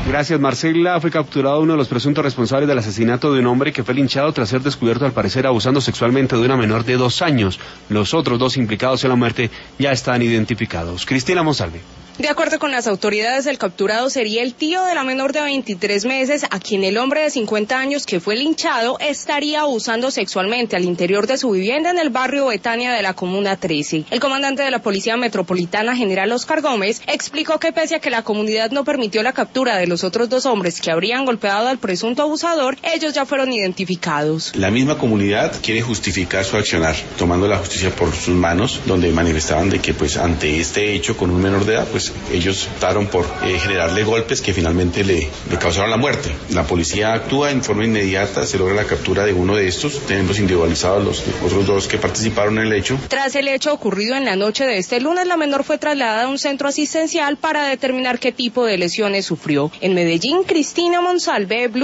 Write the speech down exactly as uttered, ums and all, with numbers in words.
Gracias, Marcela. Fue capturado uno de los presuntos responsables del asesinato de un hombre que fue linchado tras ser descubierto al parecer abusando sexualmente de una menor de dos años. Los otros dos implicados en la muerte ya están identificados. Cristina Monsalve. De acuerdo con las autoridades, el capturado sería el tío de la menor de veintitrés meses, a quien el hombre de cincuenta años que fue linchado estaría abusando sexualmente al interior de su vivienda en el barrio Betania de la Comuna trece. El comandante de la Policía Metropolitana, general Oscar Gómez, explicó que pese a que la comunidad no permitió la captura de los otros dos hombres que habrían golpeado al presunto abusador, ellos ya fueron identificados. La misma comunidad quiere justificar su accionar, tomando la justicia por sus manos, donde manifestaban de que pues ante este hecho con un menor de edad, pues ellos optaron por eh, generarle golpes que finalmente le, le causaron la muerte. La policía actúa en forma inmediata, se logra la captura de uno de estos, tenemos individualizados los otros dos que participaron en el hecho. Tras el hecho ocurrido en la noche de este lunes, la menor fue trasladada a un centro asistencial para determinar qué tipo de lesiones sufrió. En Medellín, Cristina Monsalve, Blue.